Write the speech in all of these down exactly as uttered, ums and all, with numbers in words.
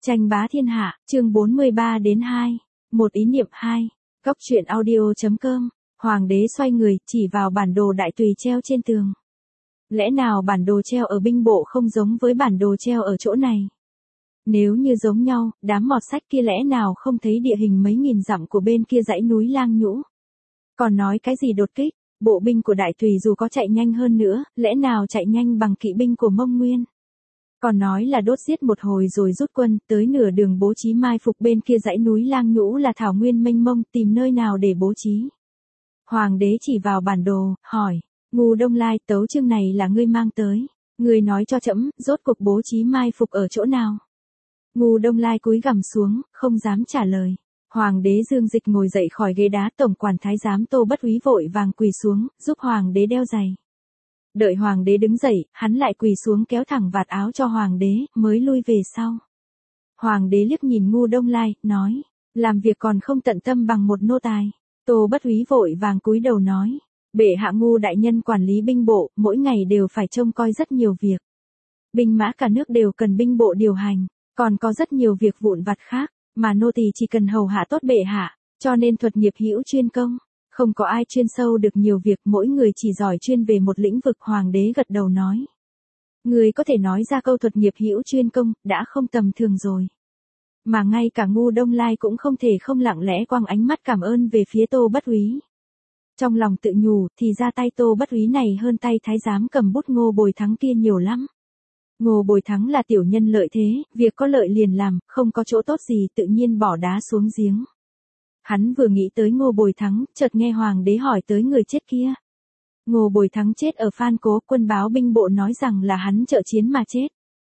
Tranh bá thiên hạ, chương bốn mươi ba đến hai. Một ý niệm hai. Góc truyện audio.com. Hoàng đế xoay người, chỉ vào bản đồ đại tùy treo trên tường. Lẽ nào bản đồ treo ở binh bộ không giống với bản đồ treo ở chỗ này? Nếu như giống nhau, đám mọt sách kia lẽ nào không thấy địa hình mấy nghìn dặm của bên kia dãy núi Lang Nhũ? Còn nói cái gì đột kích, bộ binh của đại tùy dù có chạy nhanh hơn nữa, lẽ nào chạy nhanh bằng kỵ binh của Mông Nguyên? Còn nói là đốt giết một hồi rồi rút quân, tới nửa đường bố trí mai phục bên kia dãy núi Lang Nhũ là thảo nguyên mênh mông, tìm nơi nào để bố trí. Hoàng đế chỉ vào bản đồ, hỏi, Ngưu Đông Lai, tấu chương này là ngươi mang tới, ngươi nói cho trẫm, rốt cuộc bố trí mai phục ở chỗ nào? Ngưu Đông Lai cúi gằm xuống, không dám trả lời. Hoàng đế Dương Dịch ngồi dậy khỏi ghế đá, tổng quản thái giám Tô Bất Úy vội vàng quỳ xuống, giúp hoàng đế đeo giày. Đợi hoàng đế đứng dậy, hắn lại quỳ xuống kéo thẳng vạt áo cho hoàng đế, mới lui về sau. Hoàng đế liếc nhìn Ngưu Đông Lai, nói, làm việc còn không tận tâm bằng một nô tài. Tô Bất Úy vội vàng cúi đầu nói, bệ hạ Ngưu đại nhân quản lý binh bộ, mỗi ngày đều phải trông coi rất nhiều việc. Binh mã cả nước đều cần binh bộ điều hành, còn có rất nhiều việc vụn vặt khác, mà nô tỳ chỉ cần hầu hạ tốt bệ hạ, cho nên thuật nghiệp hữu chuyên công. Không có ai chuyên sâu được nhiều việc, mỗi người chỉ giỏi chuyên về một lĩnh vực. Hoàng đế gật đầu nói. Người có thể nói ra câu thuật nghiệp hữu chuyên công, đã không tầm thường rồi. Mà ngay cả Ngưu Đông Lai cũng không thể không lặng lẽ quăng ánh mắt cảm ơn về phía Tô Bất Úy. Trong lòng tự nhủ, thì ra tay Tô Bất Úy này hơn tay thái giám cầm bút Ngô Bồi Thắng kia nhiều lắm. Ngô Bồi Thắng là tiểu nhân lợi thế, việc có lợi liền làm, không có chỗ tốt gì tự nhiên bỏ đá xuống giếng. Hắn vừa nghĩ tới Ngô Bồi Thắng, chợt nghe hoàng đế hỏi tới người chết kia. Ngô Bồi Thắng chết ở Phan Cố, quân báo binh bộ nói rằng là hắn trợ chiến mà chết.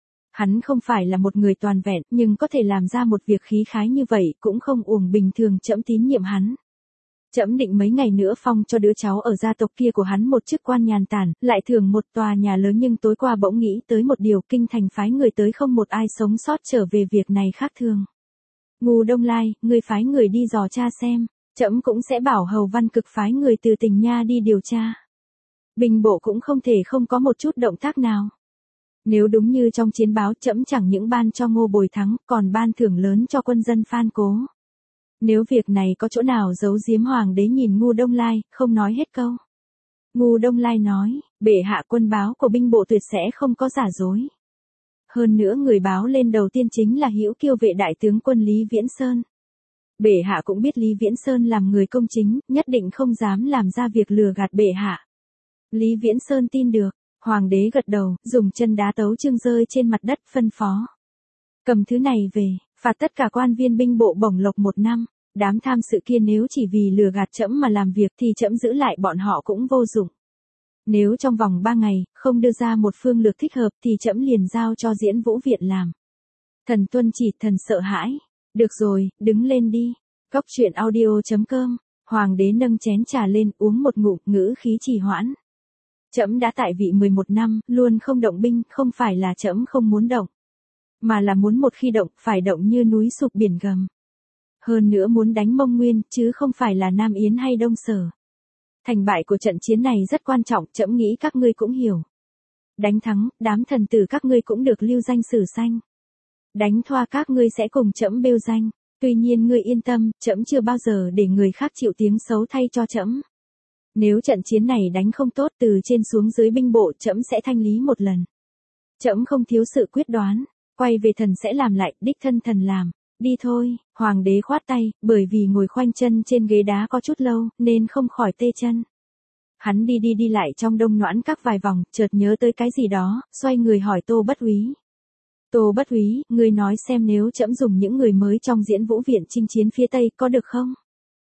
Hắn không phải là một người toàn vẹn, nhưng có thể làm ra một việc khí khái như vậy, cũng không uổng bình thường trẫm tín nhiệm hắn. Trẫm định mấy ngày nữa phong cho đứa cháu ở gia tộc kia của hắn một chức quan nhàn tản, lại thưởng một tòa nhà lớn, nhưng tối qua bỗng nghĩ tới một điều, kinh thành phái người tới không một ai sống sót trở về, việc này khác thường. Ngưu Đông Lai, ngươi phái người đi dò tra xem, trẫm cũng sẽ bảo Hầu Văn Cực phái người từ Tình Nha đi điều tra. Binh bộ cũng không thể không có một chút động tác nào. Nếu đúng như trong chiến báo, trẫm chẳng những ban cho Ngô Bồi Thắng, còn ban thưởng lớn cho quân dân Phan Cố. Nếu việc này có chỗ nào giấu giếm, hoàng đế nhìn Ngưu Đông Lai, không nói hết câu. Ngưu Đông Lai nói, bệ hạ, quân báo của binh bộ tuyệt sẽ không có giả dối. Hơn nữa người báo lên đầu tiên chính là Hữu Kiêu vệ đại tướng quân Lý Viễn Sơn. Bệ hạ cũng biết Lý Viễn Sơn làm người công chính, nhất định không dám làm ra việc lừa gạt bệ hạ. Lý Viễn Sơn tin được, hoàng đế gật đầu, dùng chân đá tấu chương rơi trên mặt đất, phân phó. Cầm thứ này về, phạt tất cả quan viên binh bộ bổng lộc một năm, đám tham sự kia nếu chỉ vì lừa gạt trẫm mà làm việc thì trẫm giữ lại bọn họ cũng vô dụng. Nếu trong vòng ba ngày, không đưa ra một phương lược thích hợp thì trẫm liền giao cho Diễn Vũ Viện làm. Thần tuân chỉ, thần sợ hãi. Được rồi, đứng lên đi. Góc truyện audio.com. Hoàng đế nâng chén trà lên, uống một ngụm, ngữ khí trì hoãn. Trẫm đã tại vị mười một năm, luôn không động binh, không phải là trẫm không muốn động, mà là muốn một khi động, phải động như núi sụp biển gầm. Hơn nữa muốn đánh Mông Nguyên, chứ không phải là Nam Yến hay Đông Sở. Thành bại của trận chiến này rất quan trọng, trẫm nghĩ các ngươi cũng hiểu. Đánh thắng, đám thần tử các ngươi cũng được lưu danh sử xanh. Đánh thoa các ngươi sẽ cùng trẫm bêu danh. Tuy nhiên ngươi yên tâm, trẫm chưa bao giờ để người khác chịu tiếng xấu thay cho trẫm. Nếu trận chiến này đánh không tốt, từ trên xuống dưới binh bộ trẫm sẽ thanh lý một lần. Trẫm không thiếu sự quyết đoán, quay về thần sẽ làm lại, đích thân thần làm. Đi thôi, hoàng đế khoát tay, bởi vì ngồi khoanh chân trên ghế đá có chút lâu, nên không khỏi tê chân. Hắn đi đi đi lại trong đông noãn các vài vòng, chợt nhớ tới cái gì đó, xoay người hỏi Tô Bất Úy. Tô Bất Úy, ngươi nói xem nếu trẫm dùng những người mới trong Diễn Vũ Viện chinh chiến phía Tây, có được không?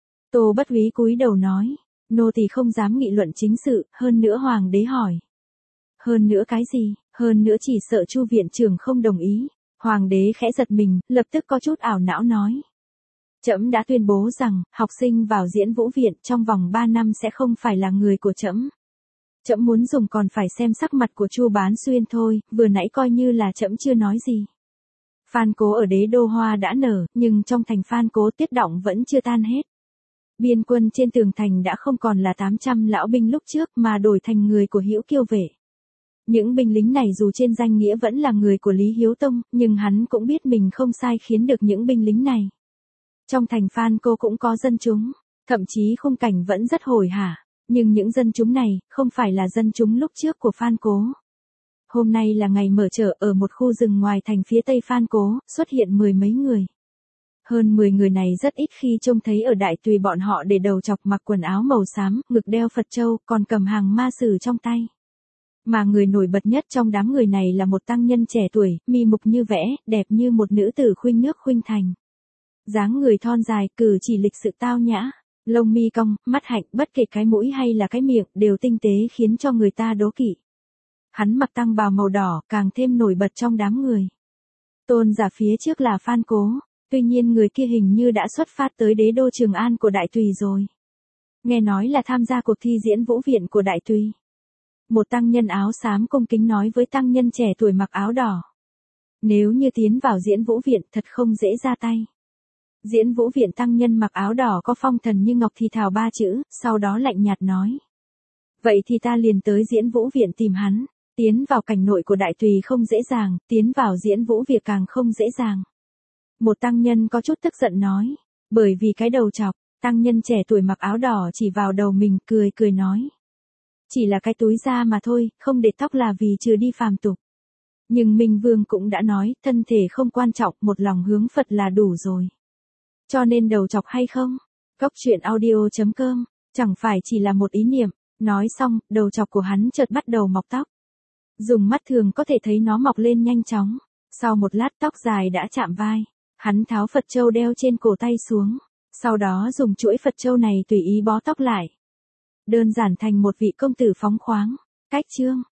Tô Bất Úy cúi đầu nói, nô tỳ không dám nghị luận chính sự, hơn nữa hoàng đế hỏi. Hơn nữa cái gì? Hơn nữa chỉ sợ Chu viện trưởng không đồng ý. Hoàng đế khẽ giật mình, lập tức có chút ảo não nói. Trẫm đã tuyên bố rằng, học sinh vào Diễn Vũ Viện trong vòng ba năm sẽ không phải là người của trẫm. Trẫm muốn dùng còn phải xem sắc mặt của Chu Bán Xuyên thôi, vừa nãy coi như là trẫm chưa nói gì. Phan Cố ở đế đô hoa đã nở, nhưng trong thành Phan Cố tuyết động vẫn chưa tan hết. Biên quân trên tường thành đã không còn là tám trăm lão binh lúc trước mà đổi thành người của Hữu Kiêu vệ. Những binh lính này dù trên danh nghĩa vẫn là người của Lý Hiếu Tông, nhưng hắn cũng biết mình không sai khiến được những binh lính này. Trong thành Phan Cô cũng có dân chúng, thậm chí khung cảnh vẫn rất hồi hả, nhưng những dân chúng này không phải là dân chúng lúc trước của Phan Cố. Hôm nay là ngày mở chợ ở một khu rừng ngoài thành phía tây Phan Cố, xuất hiện mười mấy người. Hơn mười người này rất ít khi trông thấy ở Đại Tùy, bọn họ để đầu chọc, mặc quần áo màu xám, ngực đeo Phật châu, còn cầm hàng ma sử trong tay. Mà người nổi bật nhất trong đám người này là một tăng nhân trẻ tuổi, mi mục như vẽ, đẹp như một nữ tử khuynh nước khuynh thành. Dáng người thon dài, cử chỉ lịch sự tao nhã, lông mi cong, mắt hạnh, bất kể cái mũi hay là cái miệng đều tinh tế khiến cho người ta đố kỵ. Hắn mặc tăng bào màu đỏ, càng thêm nổi bật trong đám người. Tôn giả phía trước là Phan Cố, tuy nhiên người kia hình như đã xuất phát tới đế đô Trường An của Đại Tùy rồi. Nghe nói là tham gia cuộc thi diễn vũ viện của Đại Tùy. Một tăng nhân áo xám cung kính nói với tăng nhân trẻ tuổi mặc áo đỏ. Nếu như tiến vào diễn vũ viện thật không dễ ra tay. Diễn vũ viện tăng nhân mặc áo đỏ có phong thần như ngọc thì thào ba chữ, sau đó lạnh nhạt nói. Vậy thì ta liền tới diễn vũ viện tìm hắn. Tiến vào cảnh nội của Đại Tùy không dễ dàng, tiến vào diễn vũ viện càng không dễ dàng. Một tăng nhân có chút tức giận nói. Bởi vì cái đầu chọc, tăng nhân trẻ tuổi mặc áo đỏ chỉ vào đầu mình, cười cười nói. Chỉ là cái túi da mà thôi, không để tóc là vì chưa đi phàm tục. Nhưng Minh Vương cũng đã nói, thân thể không quan trọng, một lòng hướng Phật là đủ rồi. Cho nên đầu chọc hay không? Góc truyện audio chấm com, chẳng phải chỉ là một ý niệm. Nói xong, đầu chọc của hắn chợt bắt đầu mọc tóc. Dùng mắt thường có thể thấy nó mọc lên nhanh chóng. Sau một lát tóc dài đã chạm vai. Hắn tháo Phật châu đeo trên cổ tay xuống. Sau đó dùng chuỗi Phật châu này tùy ý bó tóc lại. Đơn giản thành một vị công tử phóng khoáng. Cách chương.